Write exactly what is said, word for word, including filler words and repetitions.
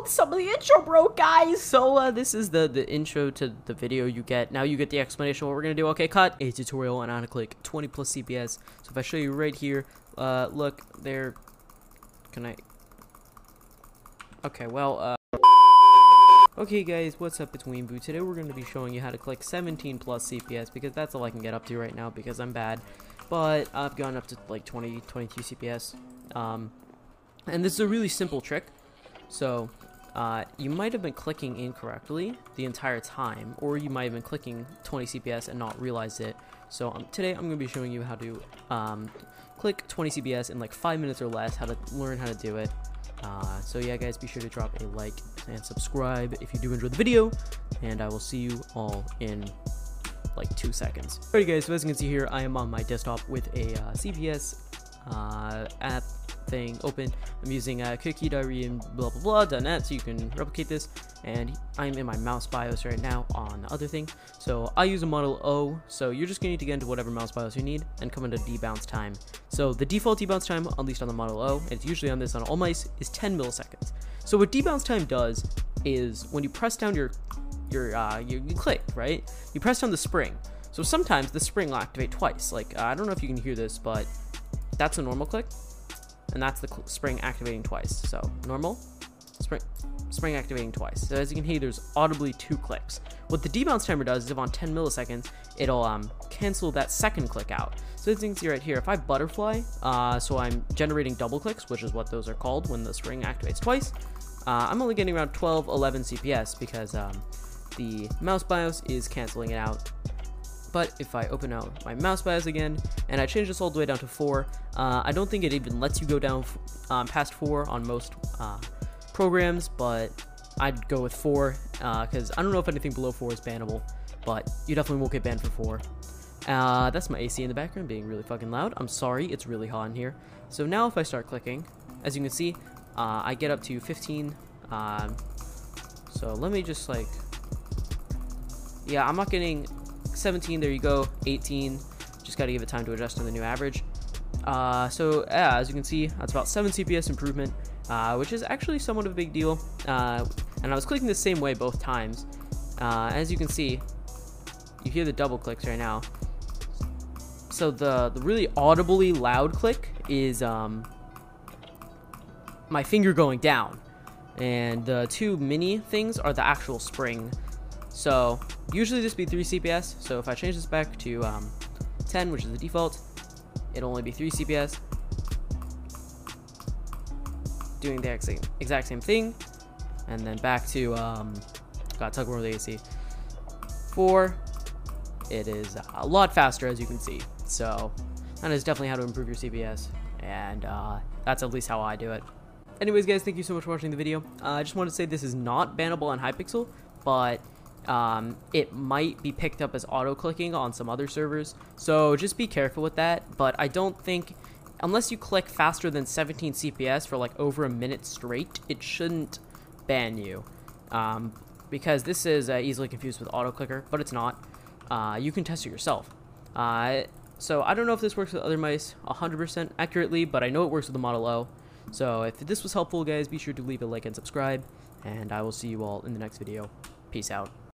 some of the intro, bro, guys. So uh, this is the the intro to the video you get. Now you get the explanation of what we're gonna do. Okay, cut. A tutorial on how to click twenty plus C P S. So if I show you right here, uh, look there. Can I? Okay, well, uh. Okay guys, what's up, it's Weeboo. Today we're going to be showing you how to click seventeen plus C P S because that's all I can get up to right now because I'm bad. But I've gone up to like twenty, twenty-two C P S. Um, and this is a really simple trick. So, uh, you might have been clicking incorrectly the entire time, or you might have been clicking twenty C P S and not realized it. So um, today I'm going to be showing you how to um, click twenty C P S in like five minutes or less, how to learn how to do it. Uh, so yeah guys, be sure to drop a like and subscribe if you do enjoy the video, and I will see you all in like two seconds. Alright guys, so as you can see here, I am on my desktop with a uh, C P S uh, app thing open. I'm using uh, cookie diary and blah blah blah dot net, so you can replicate this, and I'm in my mouse BIOS right now on the other thing. So I use a Model O, so you're just gonna need to get into whatever mouse BIOS you need and come into debounce time. So the default debounce time, at least on the Model O, and it's usually on this on all mice, is ten milliseconds. So what debounce time does is when you press down your your uh you, you click, right, you press down the spring. So sometimes the spring will activate twice. Like uh, I don't know if you can hear this, but that's a normal click, and that's the spring activating twice. So normal, spring, spring activating twice. So as you can hear, there's audibly two clicks. What the debounce timer does is if on ten milliseconds, it'll um, cancel that second click out. So as you can see right here, if I butterfly, uh, so I'm generating double clicks, which is what those are called when the spring activates twice, uh, I'm only getting around twelve, eleven C P S because um, the mouse BIOS is canceling it out. But if I open out my mouse BIOS again, and I change this all the way down to four, uh, I don't think it even lets you go down um, past four on most uh, programs, but I'd go with four, because uh, I don't know if anything below four is bannable, but you definitely won't get banned for four. Uh, that's my A C in the background being really fucking loud. I'm sorry, it's really hot in here. So now if I start clicking, as you can see, uh, I get up to fifteen. Um, so let me just like, yeah, I'm not getting seventeen, there you go, eighteen, just got to give it time to adjust to the new average. Uh, so yeah, as you can see, that's about seven C P S improvement, uh, which is actually somewhat of a big deal, uh, and I was clicking the same way both times. Uh, as you can see, you hear the double clicks right now. So the, the really audibly loud click is um, my finger going down, and the two mini things are the actual spring. So usually this would be three C P S, so if I change this back to um, ten, which is the default, it'll only be three C P S, doing the exact, exact same thing, and then back to, um, got tug more the A C, four, it is a lot faster as you can see. So that is definitely how to improve your C P S, and uh, that's at least how I do it. Anyways guys, thank you so much for watching the video. uh, I just want to say this is not bannable on Hypixel, but Um, it might be picked up as auto-clicking on some other servers, so just be careful with that. But I don't think, unless you click faster than seventeen C P S for like over a minute straight, it shouldn't ban you, um, because this is uh, easily confused with auto-clicker, but it's not. Uh, you can test it yourself. Uh, so I don't know if this works with other mice one hundred percent accurately, but I know it works with the Model O. So if this was helpful guys, be sure to leave a like and subscribe, and I will see you all in the next video. Peace out.